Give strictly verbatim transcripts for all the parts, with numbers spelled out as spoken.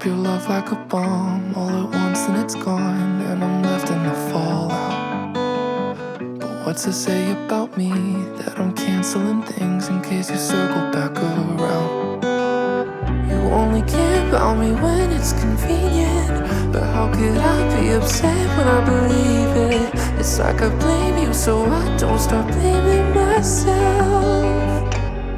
drop your love like a bomb all at once and it's gone, and I'm left in the fallout. But what's to say about me that I'm canceling things in case you circle back around? You only care about me when it's convenient, but how could I be upset when I believe it? It's like I blame you so I don't start blaming myself.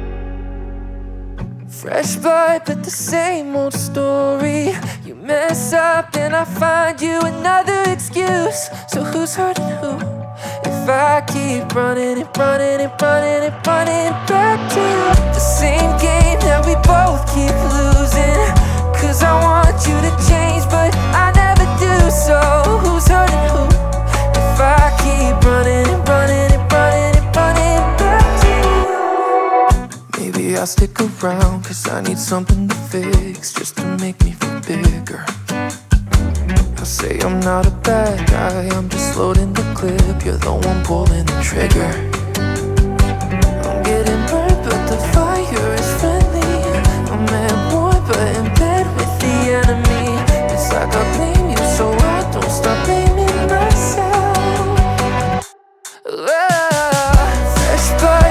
Fresh blood, but the same old story. You mess up and I find you another excuse. So who's hurting who? If I keep running and running and running and running back to the same game that we both keep losing. Cause I want you to change, but I never do. So who's hurting who? If I keep running and running and running and running back to you. Maybe I'll stick around cause I need something to fix, just to make me feel bigger. I'll say I'm not a bad guy, I'm just loading the clip. You're the one pulling the trigger. I'm getting burned but the fire is friendly. I'm at war but in bed with the enemy. It's like I blame you so I don't stop blaming myself. Ah, fresh blood,